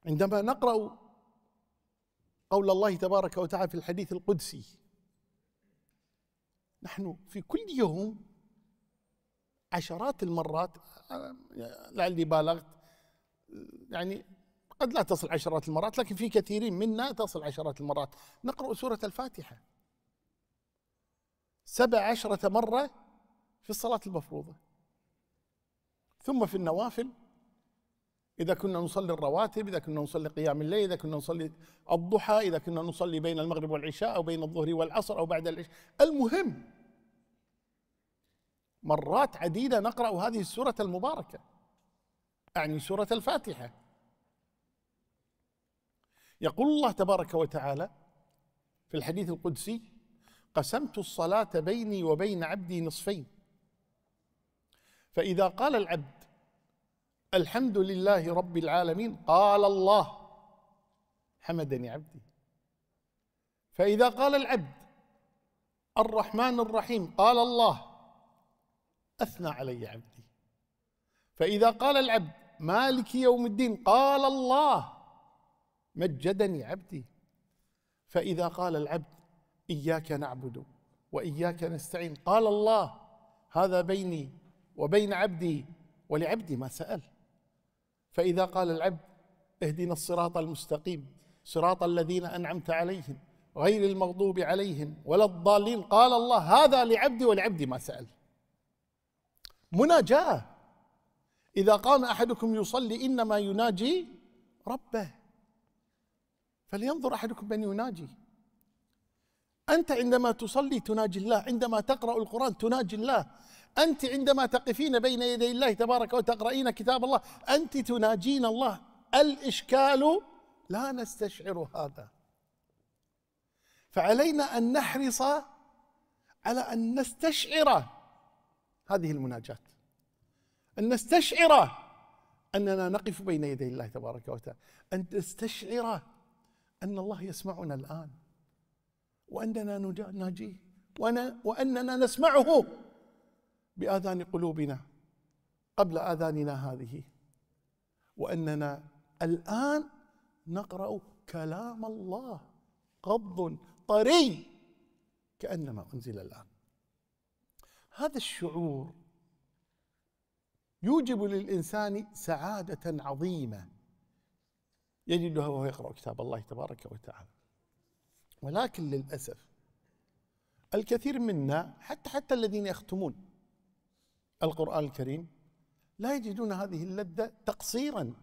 عندما نقرأ قول الله تبارك وتعالى في الحديث القدسي، نحن في كل يوم عشرات المرات، لعلي بالغت، يعني قد لا تصل عشرات المرات، لكن في كثيرين منا تصل عشرات المرات، نقرأ سورة الفاتحة 17 مرة في الصلاة المفروضة، ثم في النوافل إذا كنا نصلي الرواتب، إذا كنا نصلي قيام الليل، إذا كنا نصلي الضحى، إذا كنا نصلي بين المغرب والعشاء أو بين الظهر والعصر أو بعد العشاء، المهم مرات عديدة نقرأ هذه السورة المباركة، أعني سورة الفاتحة. يقول الله تبارك وتعالى في الحديث القدسي: قسمت الصلاة بيني وبين عبدي نصفين، فإذا قال العبد الحمد لله رب العالمين قال الله حمدني عبدي، فإذا قال العبد الرحمن الرحيم قال الله أثنى علي عبدي، فإذا قال العبد مالك يوم الدين قال الله مجدني عبدي، فإذا قال العبد إياك نعبد وإياك نستعين قال الله هذا بيني وبين عبدي ولعبدي ما سأل، فإذا قال العبد اهدنا الصراط المستقيم صراط الذين أنعمت عليهم غير المغضوب عليهم ولا الضالين قال الله هذا لعبدي ولعبدي ما سأل. مناجاة. إذا قام أحدكم يصلي إنما يناجي ربه، فلينظر أحدكم من يناجي. أنت عندما تصلي تناجي الله، عندما تقرأ القرآن تناجي الله، أنت عندما تقفين بين يدي الله تبارك وتقرأين كتاب الله أنت تناجين الله. الإشكال لا نستشعر هذا، فعلينا أن نحرص على أن نستشعر هذه المناجاة، أن نستشعر أننا نقف بين يدي الله تبارك وتعالى، أن نستشعر أن الله يسمعنا الآن وأننا نناجيه وأننا نسمعه بآذان قلوبنا قبل آذاننا هذه، وأننا الآن نقرأ كلام الله قبض طري كأنما أنزل الآن. هذا الشعور يوجب للإنسان سعادة عظيمة يجدها وهو يقرأ كتاب الله تبارك وتعالى. ولكن للأسف الكثير منا حتى الذين يختمون القرآن الكريم لا يجدون هذه اللذة تقصيرا.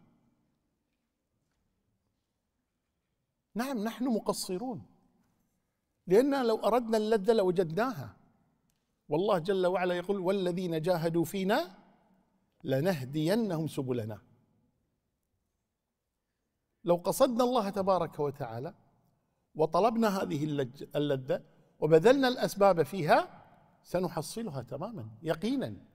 نعم نحن مقصرون، لأننا لو أردنا اللذة لوجدناها، والله جل وعلا يقول والذين جاهدوا فينا لنهدينهم سبلنا. لو قصدنا الله تبارك وتعالى وطلبنا هذه اللذة وبذلنا الأسباب فيها سنحصلها تماما يقينا.